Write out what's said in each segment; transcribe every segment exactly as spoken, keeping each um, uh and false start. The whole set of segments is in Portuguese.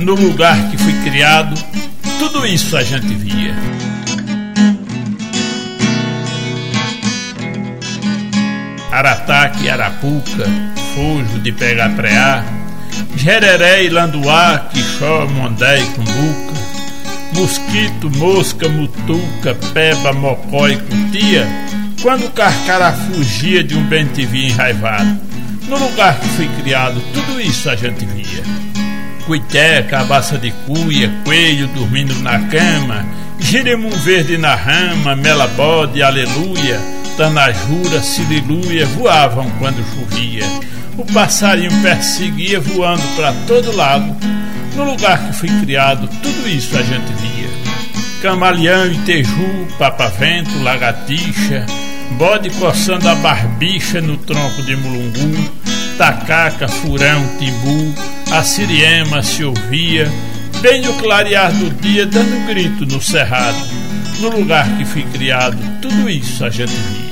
no lugar que fui criado, tudo isso a gente via. Arataque e arapuca, fujo de pegar preá, jereré e landuá, quixó, mondé e cumbuca, mosquito, mosca, mutuca, peba, mocó e cutia, quando o carcará fugia de um bem-te-vi enraivado. No lugar que fui criado, tudo isso a gente via. Cuité, cabaça de cuia, coelho dormindo na cama, girimum verde na rama, melabode, aleluia, tanajura, siriluia voavam quando chovia. O passarinho perseguia voando para todo lado. No lugar que fui criado, tudo isso a gente via. Camaleão e teju, papavento, lagartixa, bode coçando a barbicha no tronco de mulungu, tacaca, furão, timbu, a siriema se ouvia, bem no clarear do dia, dando grito no cerrado. No lugar que fui criado, tudo isso a gente via.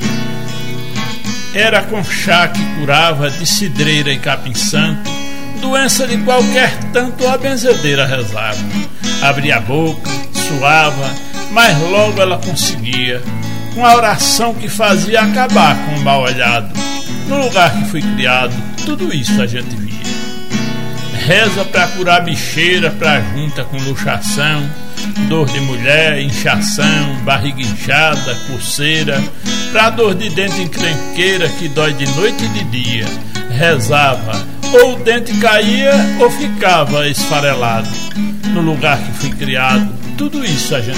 Era com chá que curava de cidreira e capim santo, doença de qualquer tanto a benzedeira rezava. Abria a boca, suava, mas logo ela conseguia, com a oração que fazia acabar com o mal olhado. No lugar que fui criado, tudo isso a gente via. Reza pra curar bicheira, pra junta com luxação, dor de mulher, inchação, barriga inchada, coceira, pra dor de dente encrenqueira que dói de noite e de dia. Rezava, ou o dente caía ou ficava esfarelado. No lugar que fui criado, tudo isso a gente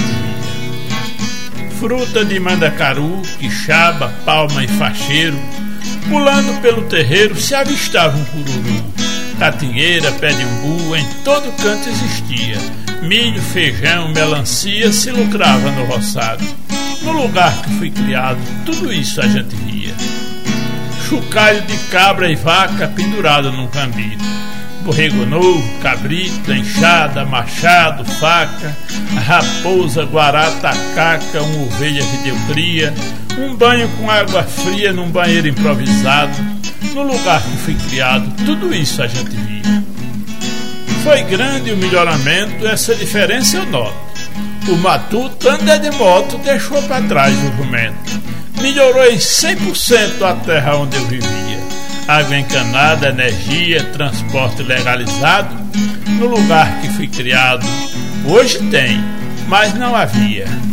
via. Fruta de mandacaru, quixaba, palma e facheiro, pulando pelo terreiro se avistava um cururu. Catingueira, pé de umbu, em todo canto existia. Milho, feijão, melancia se lucrava no roçado. No lugar que fui criado, tudo isso a gente via. Chocalho de cabra e vaca pendurado num cambido. Borrego novo, cabrito, enxada, machado, faca, raposa, guará, tacaca, uma ovelha que deu cria, um banho com água fria num banheiro improvisado. No lugar que fui criado, tudo isso a gente via. Foi grande o melhoramento, essa diferença eu noto. O matuto anda de moto, deixou para trás o jumento. Melhorou em cem por cento a terra onde eu vivia. Água encanada, energia, transporte legalizado. No lugar que fui criado, hoje tem, mas não havia.